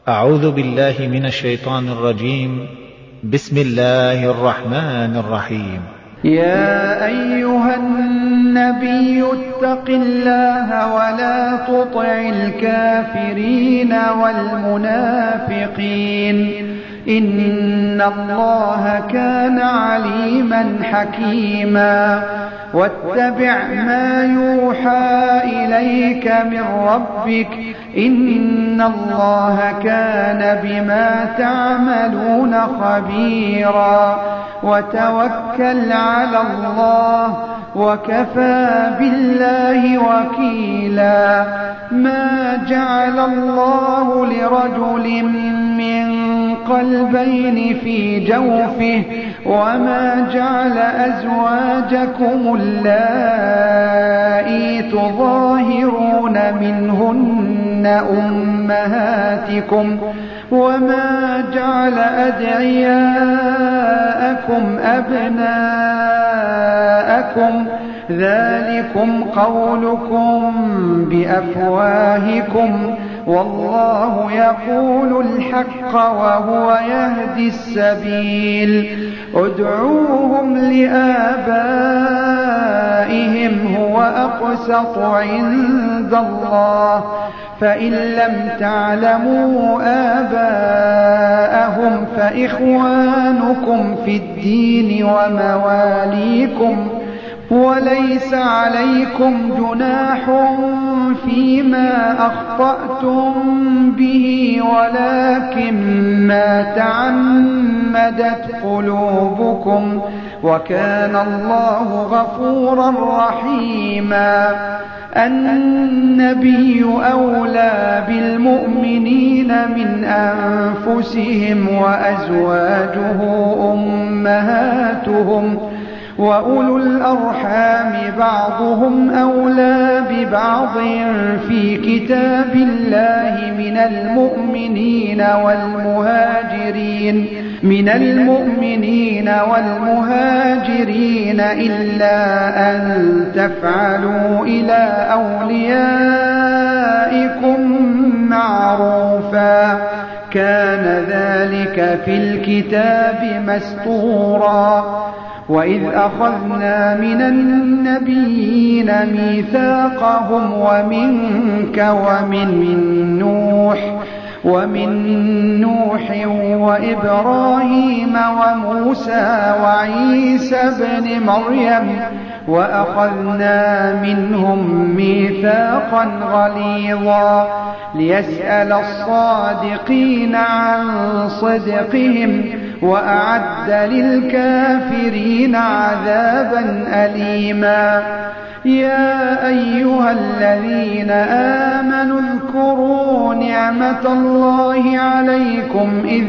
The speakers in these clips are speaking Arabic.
أعوذ بالله من الشيطان الرجيم. بسم الله الرحمن الرحيم. يا أيها النبي اتق الله ولا تطع الكافرين والمنافقين إن الله كان عليما حكيما واتبع ما يوحى إليك من ربك إن الله كان بما تعملون خبيرا وتوكل على الله وكفى بالله وكيلا ما جعل الله لرجل من قلبين في جوفه وما جعل أزواجكم اللائي تظاهرون منهن أمهاتكم وما جعل أدعياءكم أبناءكم ذلكم قولكم بأفواهكم والله يقول الحق وهو يهدي السبيل ادعوهم لآبائهم هو أقسط عند الله فإن لم تعلموا آباءهم فإخوانكم في الدين ومواليكم وليس عليكم جناح فيما أخطأتم به ولكن ما تعمدت قلوبكم وكان الله غفورا رحيما النبي أولى بالمؤمنين من أنفسهم وأزواجه أمهاتهم وأولو الأرحام بعضهم أولى ببعض في كتاب الله من المؤمنين والمهاجرين إلا أن تفعلوا إلى أوليائكم معروفا كان ذلك في الكتاب مسطورا وإذ أخذنا من النبيين ميثاقهم ومنك ومن نوح وإبراهيم وموسى وعيسى بن مريم وأخذنا منهم ميثاقا غليظا ليسأل الصادقين عن صدقهم وأعد للكافرين عذابا أليما يا أيها الذين آمنوا اذكروا نعمة الله عليكم إذ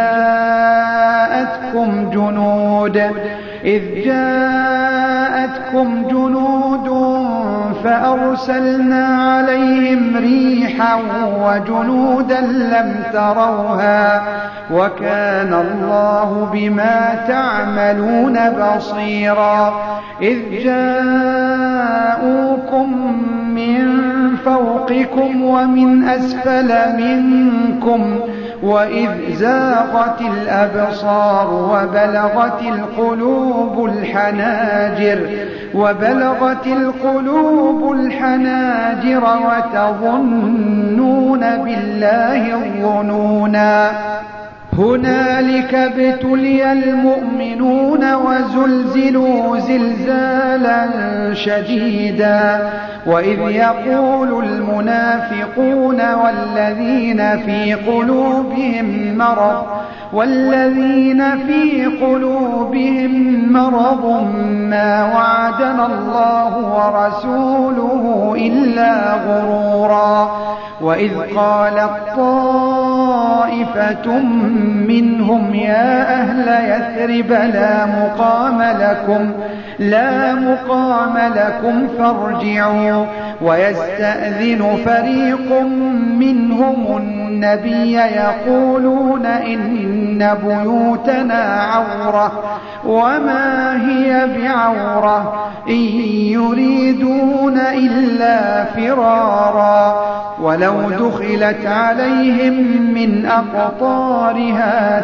جاءتكم جنود فأرسلنا عليهم ريحا وجنودا لم تروها وكان الله بما تعملون بصيرا إذ جاءوكم من فوقكم ومن أسفل منكم وإذ زاغت الأبصار وبلغت القلوب الحناجر وتظنون بالله الظنونا هنالك ابتلي المؤمنون وزلزلوا زلزالا شديدا وإذ يقول المنافقون والذين في قلوبهم مرض ما وعدنا الله ورسوله إلا غرورا وإذ قالت طائفة منهم يا أهل يثرب لا مقام لكم فارجعوا ويستأذن فريق منهم النبي يقولون إن بيوتنا عورة وما هي بعورة إن يريدون إلا فرارا ولو دخلت عليهم من أقطارها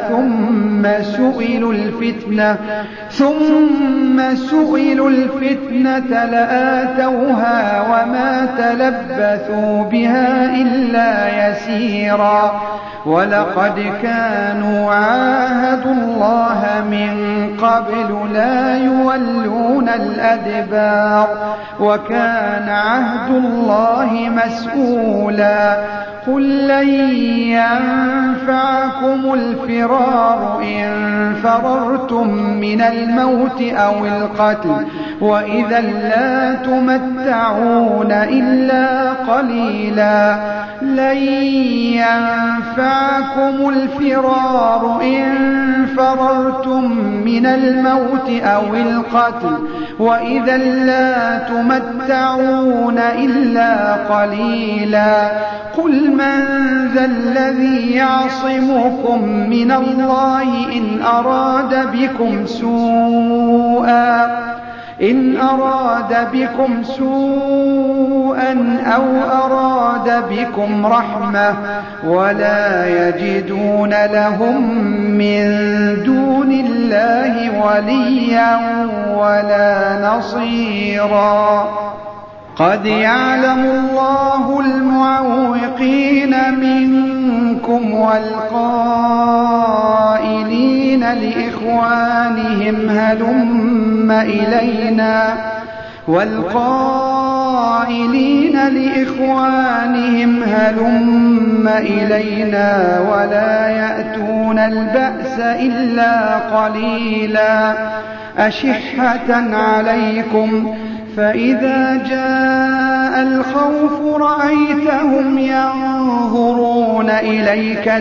ثم سئلوا الفتنة لآتوها وما تلبثوا بها إلا يسيرا ولقد كانوا عاهدوا الله من قبل لا يولون الأدبار وكان عهد الله مسؤولا قل لن ينفعكم الفرار إن فررتم من الموت أو القتل وإذا لا تمتعون إلا قليلا لن ينفعكم الفرار إن فررتم من الموت أو القتل وإذا لا تمتعون إلا قليلا قل من ذا الذي يعصمكم من الله إن أراد بكم سوءا أو أراد بكم رحمة ولا يجدون لهم من دون الله وليا ولا نصيرا قد يعلم الله المعوقين منكم والقائلين لإخوانهم هلم إلينا ولا يأتون البأس إلا قليلا أشحة عليكم فإذا جاء الخوف رأيتهم ينظرون إليك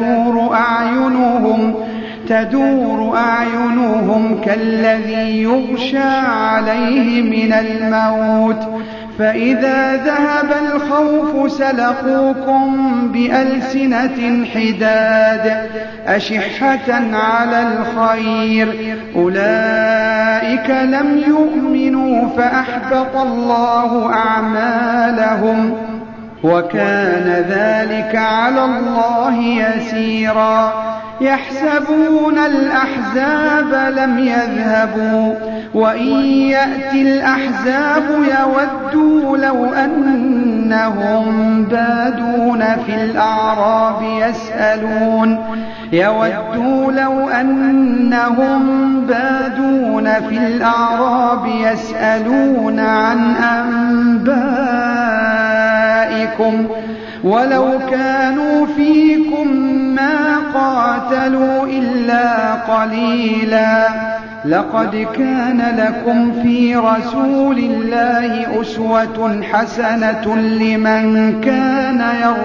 تدور أعينهم كالذي يغشى عليه من الموت فإذا ذهب الخوف سلقوكم بألسنة حداد أشحة على الخير أولئك لم يؤمنوا فأحبط الله أعمالهم وكان ذلك على الله يسيرا يحسبون الأحزاب لم يذهبوا وإن يأتي الأحزاب يودوا لو أنهم بادون في الأعراب يسألون عن أنبائكم ولو كانوا فيكم ما قاتلوا إلا قليلا لقد كان لكم في رسول الله أسوة حسنة لمن كان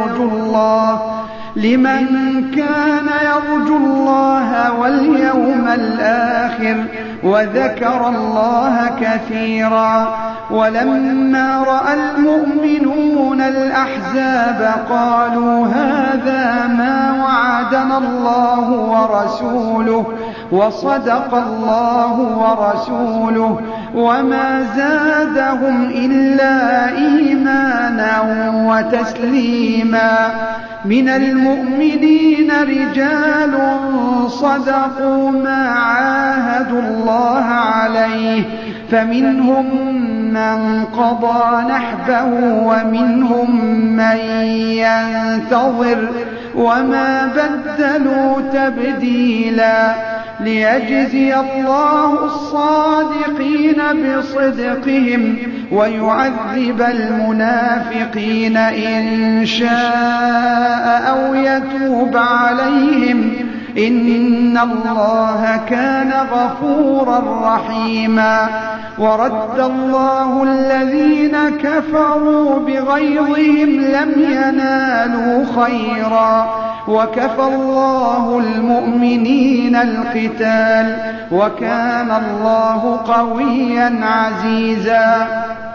يرجو الله واليوم الآخر وذكر الله كثيرا ولما رأى المؤمنون الأحزاب قالوا هذا ما وعدنا الله ورسوله وصدق الله ورسوله وما زادهم إلا إيمانا وتسليما من المؤمنين رجال صدقوا ما عاهدوا الله عليه فمنهم من قضى نحبه ومنهم من ينتظر وما بدلوا تبديلا ليجزي الله الصادقين بصدقهم ويعذب المنافقين إن شاء أو يتوب عليهم إن الله كان غفورا رحيما ورد الله الذين كفروا بغيظهم لم ينالوا خيرا وكفى الله المؤمنين القتال وكان الله قويا عزيزا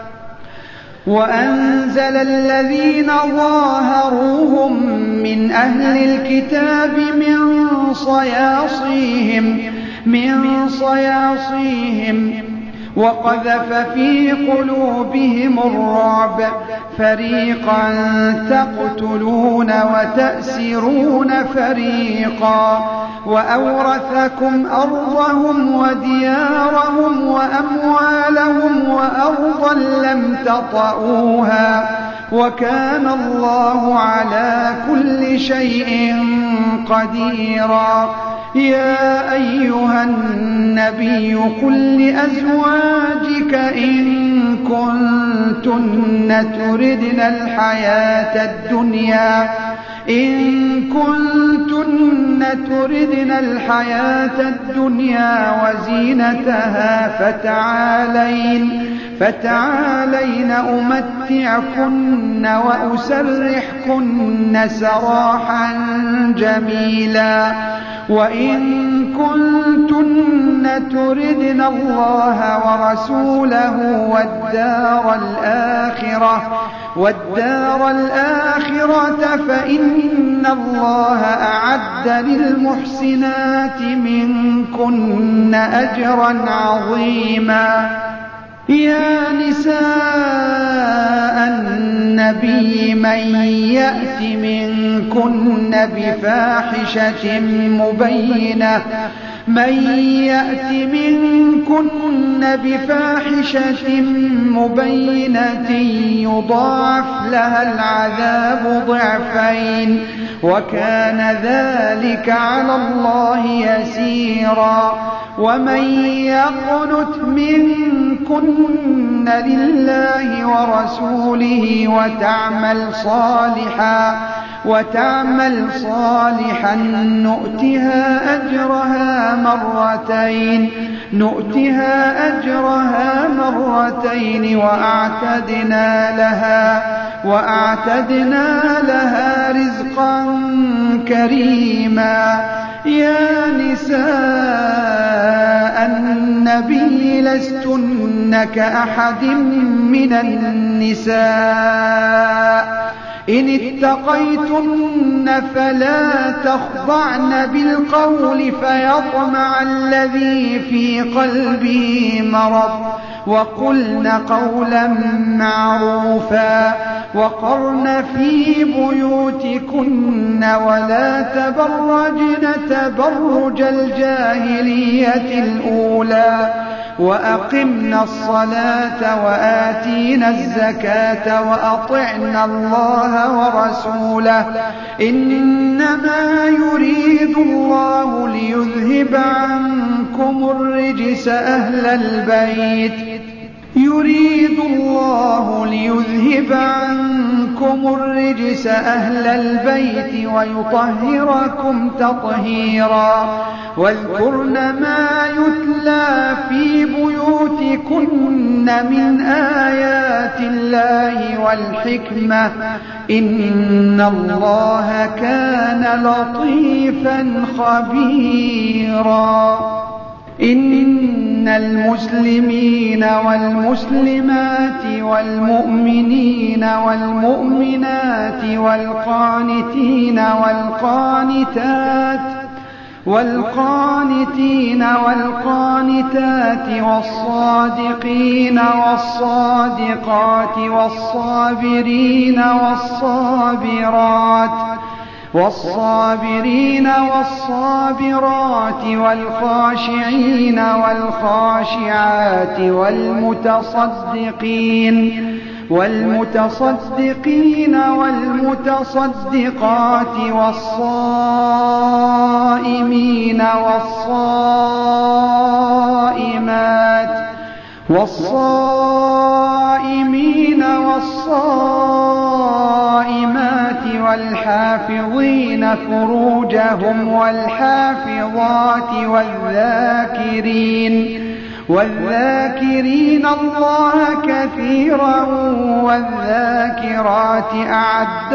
وأنزل الذين ظاهروهم من أهل الكتاب من صياصيهم وقذف في قلوبهم الرعب فريقا تقتلون وتأسرون فريقا وأورثكم أرضهم وديارهم وأموالهم وأرضا لم تطئوها وكان الله على كل شيء قديرا. يا أيها النبي قل لأزواجك إن كنتن تردن الحياة الدنيا وزينتها فتعالين أمتعكن وأسرحكن سراحا جميلا. وإن كنتن تردن الله ورسوله والدار الآخرة فإن الله أعد للمحسنات منكن أجرا عظيما. يا نساء النبي من يأت منكن بفاحشة مبينة يضاعف لها العذاب ضعفين وكان ذلك على الله يسيرا. ومن يقنت منكن لله ورسوله وتعمل صالحا نؤتها أجرها مرتين وأعتدنا لها رزقا كريما. يا نساء النبي لستن كأحد من النساء إن اتقيتن فلا تخضعن بالقول فيطمع الذي في قلبه مرض وقلن قولا معروفا وقرن في بيوتكن ولا تبرجن تبرج الجاهلية الأولى وأقمنا الصلاة وآتينا الزكاة وأطعنا الله ورسوله إنما يريد الله ليذهب عنكم الرجس أهل البيت ويطهركم تطهيرا. واذكرن ما يتلى في بيوتكن من آيات الله والحكمة إن الله كان لطيفا خبيرا. إن المسلمين والمسلمات والمؤمنين والمؤمنات والقانتين والقانتات والصادقين والصادقات والصابرين والصابرات والخاشعين والخاشعات والمتصدقين والمتصدقات والصائمين والصائمات والحافظين فروجهم والحافظات والذاكرين الله كثيرا والذاكرات أعد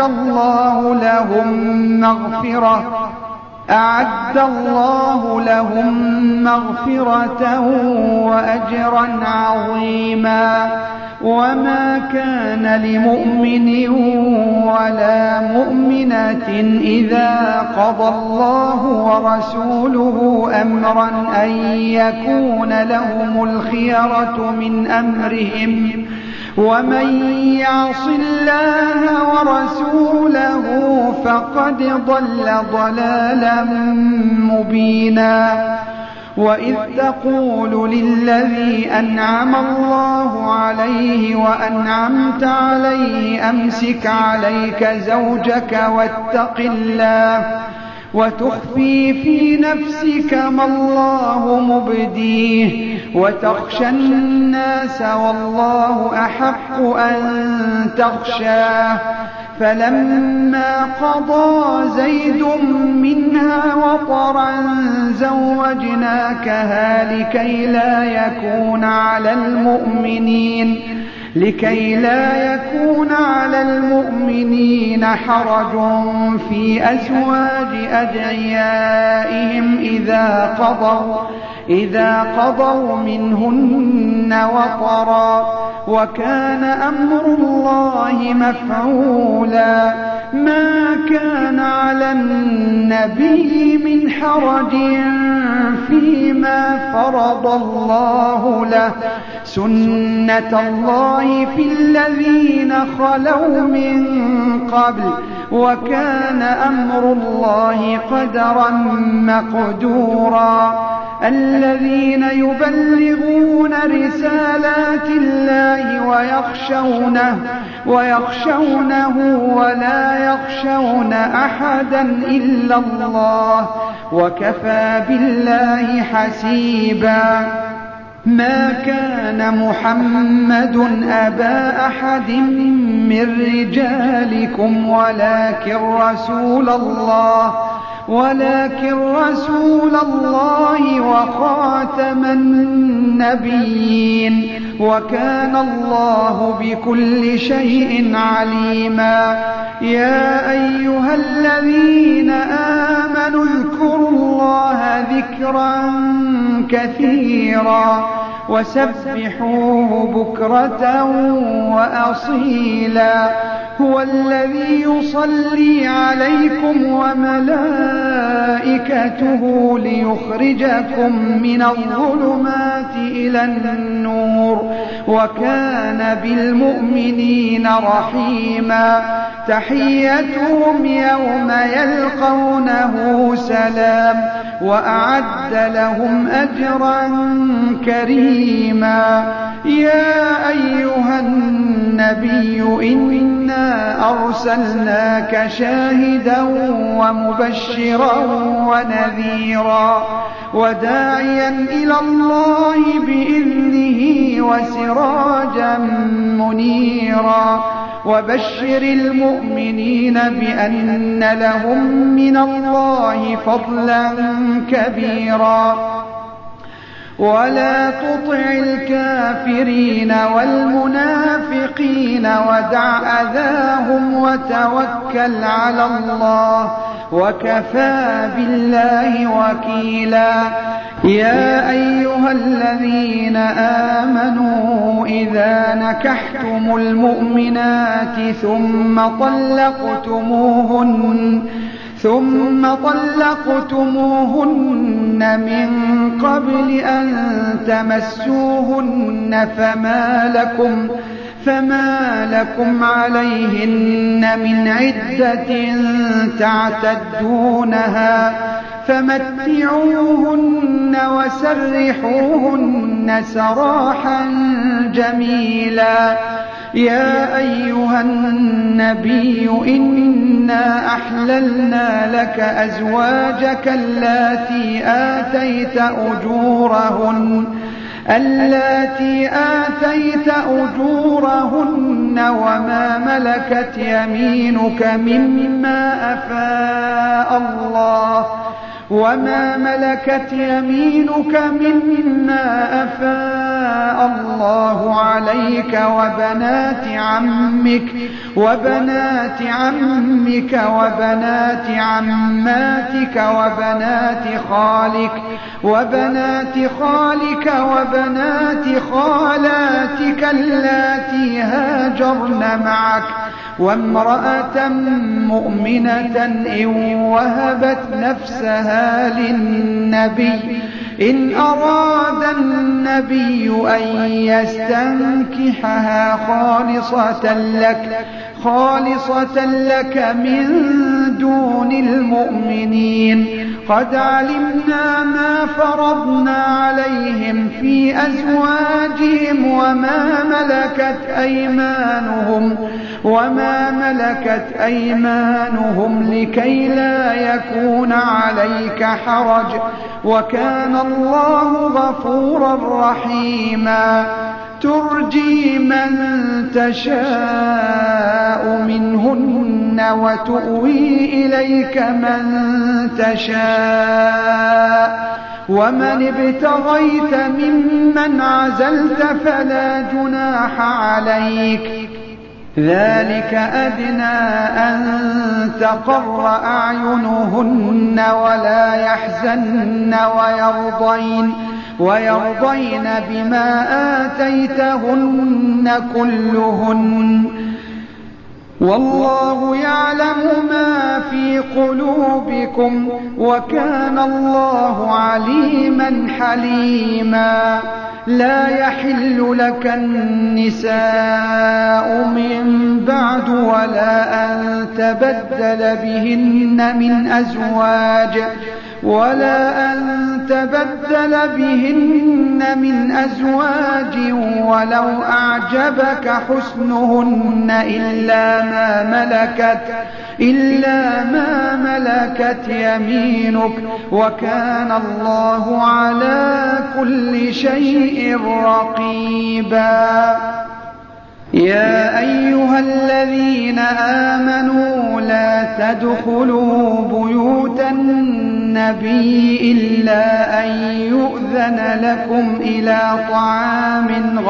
الله لهم مغفرة وأجرا عظيما. وما كان لمؤمن ولا مؤمنة إذا قضى الله ورسوله أمرا أن يكون لهم الخيرة من أمرهم ومن يعص الله ورسوله فقد ضل ضلالا مبينا. وإذ تقول للذي أنعم الله عليه وأنعمت عليه أمسك عليك زوجك واتق الله وتخفي في نفسك ما الله مبديه وتخشى الناس والله أحق أن تخشاه. فلما قضى زيد منها وطرا زوجناكها لكي لا يكون على المؤمنين حرج في أزواج أدعيائهم إذا قضوا منهن وطرا وكان أمر الله مفعولا. ما كان على النبي من حرج فيما فرض الله له سنة الله في الذين خلوا من قبل وكان أمر الله قدرا مقدورا. الذين يبلغون رسالات الله ويخشونه ولا يخشون أحدا إلا الله وكفى بالله حسيبا. ما كان محمد أبا أحد من رجالكم ولكن رسول الله وخاتم النبيين وكان الله بكل شيء عليما. يا أيها الذين آمنوا اذكروا الله ذكرا كثيرا وسبحوه بكرة وأصيلا. هو الذي يصلي عليكم وملائكته ليخرجكم من الظلمات إلى النور وكان بالمؤمنين رحيما. تحيتهم يوم يلقونه سلام وأعد لهم أجرا كريما. يا أيها النبي إنا أرسلناك شاهدا ومبشرا ونذيرا وداعيا إلى الله بإذنه وسراجا منيرا. وبشر المؤمنين بأن لهم من الله فضلا كبيرا. ولا تطع الكافرين والمنافقين ودع أذاهم وتوكل على الله وكفى بالله وكيلا. يا أيها الذين آمنوا إذا نكحتم المؤمنات ثم طلقتموهن من قبل أن تمسوهن فما لكم عليهن من عدة تعتدونها فمتعوهن وسرحوهن سراحا جميلا. يا أيها النبي إنا أحللنا لك أزواجك اللاتي آتيت أجورهن وما ملكت يمينك مما أفاء الله عليك وبنات عمك وبنات عماتك وبنات خالك وبنات خالاتك اللاتي هاجرن معك وامرأة مؤمنة إن وهبت نفسها للنبي إن أراد النبي أن يستنكحها خالصة لك من دون المؤمنين. قد علمنا ما فرضنا عليهم في أزواجهم وما ملكت أيمانهم لكي لا يكون عليك حرج، وكان الله غفورا رحيما. ترجي من تشاء منهن وتؤوي إليك من تشاء، ومن ابتغيت ممن عزلت فلا جناح عليك. ذلك أدنى أن تقر أعينهن ولا يحزن ويرضين بما آتيتهن كلهن، والله يعلم ما في قلوبكم، وكان الله عليما حليما. لا يحل لك النساء من بعد ولا أن تبدل بهن من أزواج ولو أعجبك حسنهن إلا ما ملكت يمينك، وكان الله على كل شيء رقيبا. يا أيها الذين آمنوا لا تدخلوا بيوت النبي إلا أن يؤذن لكم إلى طعام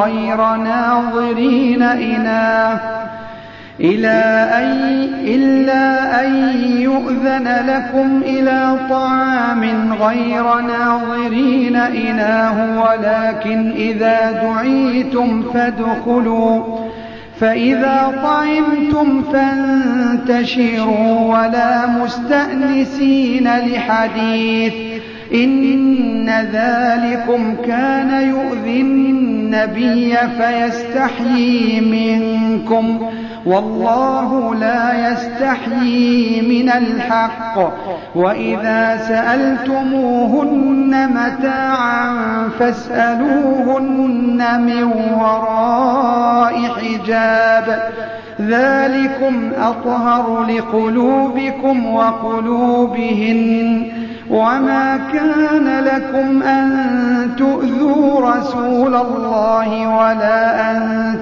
غير ناظرين إناه، ولكن إذا دعيتم فادخلوا، فإذا طعمتم فانتشروا ولا مستأنسين لحديث، إن ذلكم كان يؤذي النبي فيستحيي منكم، والله لا يستحيي من الحق. وإذا سألتموهن متاعا فاسألوهن من وراء حجاب، ذلكم أطهر لقلوبكم وقلوبهن. وما كان لكم أن تؤذوا رسول الله ولا أن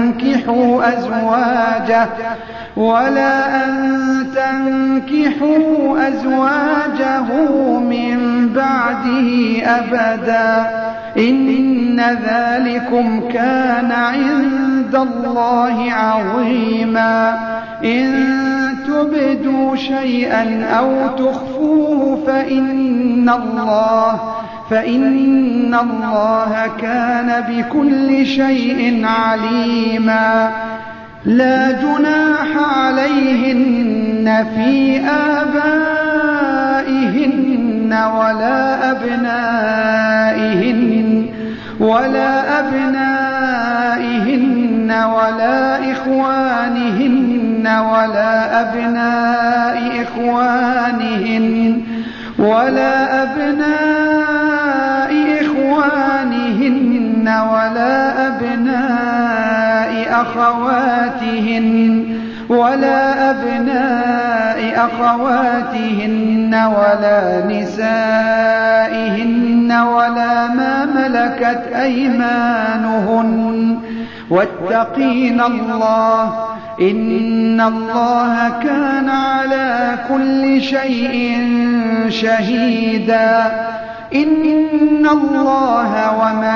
تنكحوا أزواجه من بعده أبدا، إن ذلكم كان عند الله عظيما. إن تبدوا شيئا أو تخفوه فإن الله كان بكل شيء عليما. لا جناح عليهن في آبائهن ولا أبنائهن ولا إخوانهن ولا أبناء إخوانهن ولا أبناء أخواتهن ولا نسائهن ولا ما ملكت أيمانهن، واتقين الله، إن الله كان على كل شيء شهيدا. إن الله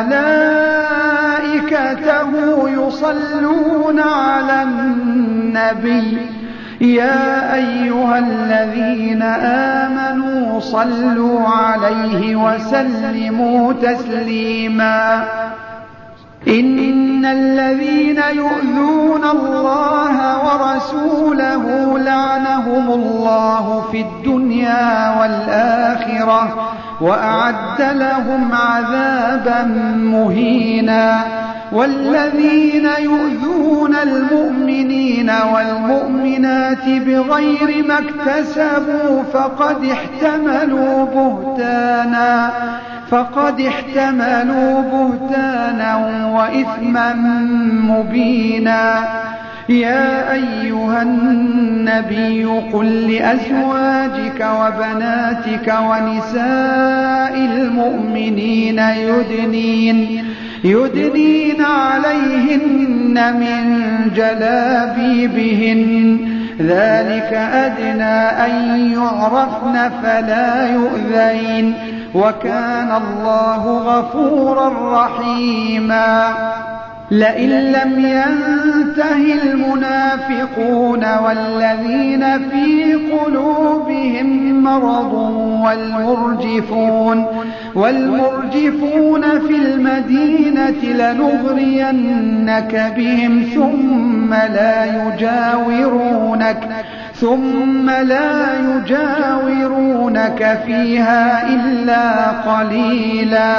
وملائكته يصلون على النبي، يا أيها الذين آمنوا صلوا عليه وسلموا تسليما. إن الذين يؤذون الله ورسوله لعنهم الله في الدنيا والآخرة، وأعد لهم عذابا مهينا. والذين يؤذون المؤمنين والمؤمنات بغير ما اكتسبوا فقد احتملوا بهتانا وإثما مبينا. يا أيها النبي قل لأزواجك وبناتك ونساء المؤمنين يدنين عليهن من جلابيبهن ذلك أدنى أن يعرفن فلا يؤذين وكان الله غفورا رحيما. لئن لم ينته المنافقون والذين في قلوبهم مرض والمرجفون في المدينة لنغرينك بهم ثم لا يجاورونك فيها إلا قليلا.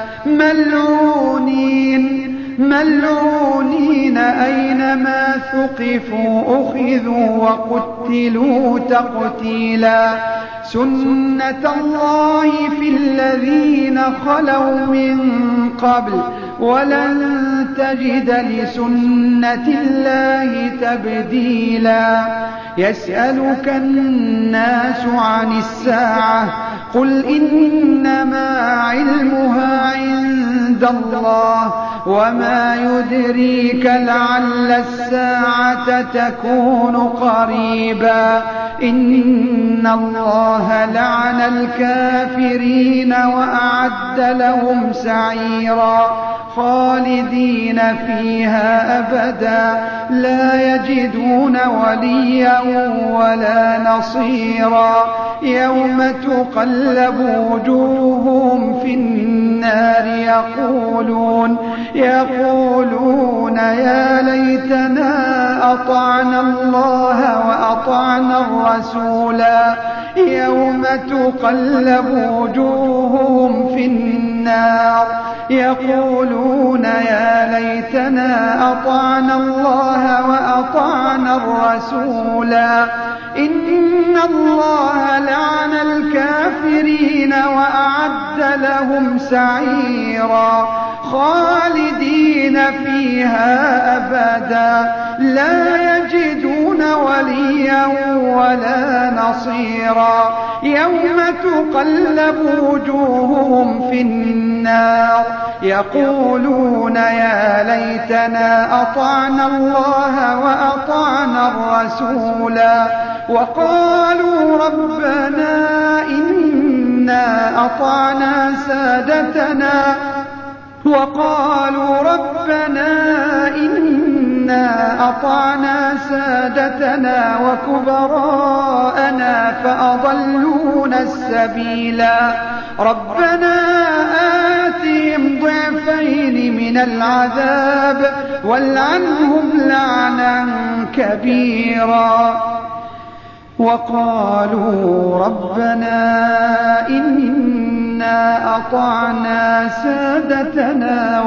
ملعونين أينما ثقفوا أخذوا وقتلوا تقتيلا. سنة الله في الذين خلوا من قبل ولن تجد لسنة الله تبديلا. يسألك الناس عن الساعة قل إنما علمها عند الله وما يدريك لعل الساعة تكون قريبا. إن الله لعن الكافرين وأعد لهم سعيرا خالدين فيها أبدا لا يجدون وليا ولا نصيرا. يوم تقلب وجوههم في النار يقولون يا ليتنا أطعنا الله وأطعنا الرسولا. يوم تقلب وجوههم في النار يقولون يا ليتنا أطعنا الله وأطعنا الرسولا. إن الله لعن الكافرين وأعد لهم سعيرا خالدين فيها أبدا لا يجدون وليا ولا نصيرا. يوم تقلب وجوههم في النار يقولون يا ليتنا أطعنا الله وأطعنا الرسولا. وقالوا ربنا إنا أطعنا سادتنا وكبراءنا فأضلونا السبيلا. ربنا آتهم ضعفين من العذاب والعنهم لعنا كبيرا. وقالوا ربنا إنا أطعنا سادتنا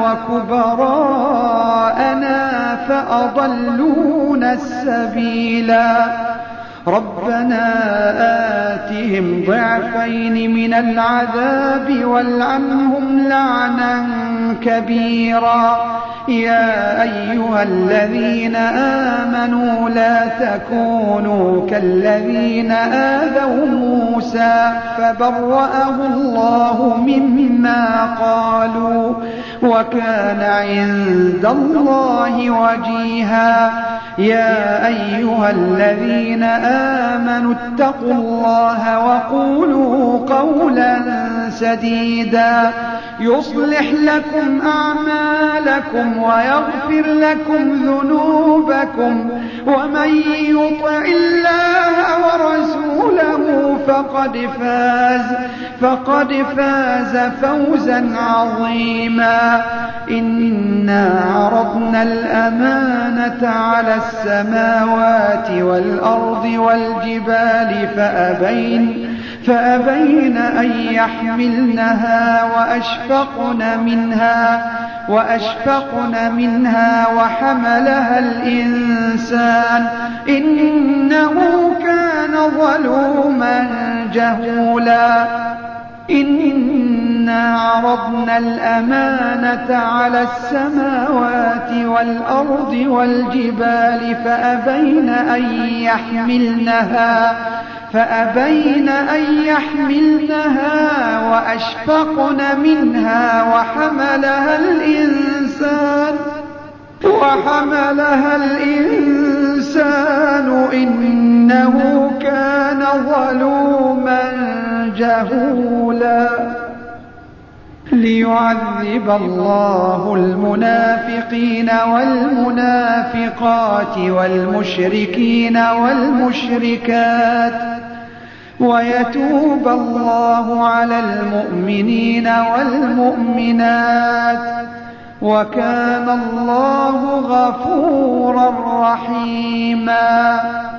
وكبراءنا فأضلونا السبيلا. ربنا آتهم ضعفين من العذاب والعنهم لعنا كبيرا. يا أيها الذين آمنوا لا تكونوا كالذين آذوا موسى فبرأه الله مما قالوا وكان عند الله وجيها. يا أيها الذين آمنوا اتقوا الله وقولوا قولا سديدا يصلح لكم أعمالكم ويغفر لكم ذنوبكم ومن يطع الله ورسوله فقد فاز فوزا عظيما. إنا عرضنا الأمانة على السماوات والأرض والجبال فأبين أن يحملنها وأشفقن منها وحملها الإنسان إنه كان ظلوما جهولا إنا عرضنا الأمانة على السماوات والأرض والجبال فأبين أن يحملنها وأشفقن منها وحملها الإنسان إنه كان ظلوما جهولا ليعذب الله المنافقين والمنافقات والمشركين والمشركات ويتوب الله على المؤمنين والمؤمنات وكان الله غفورا رحيما.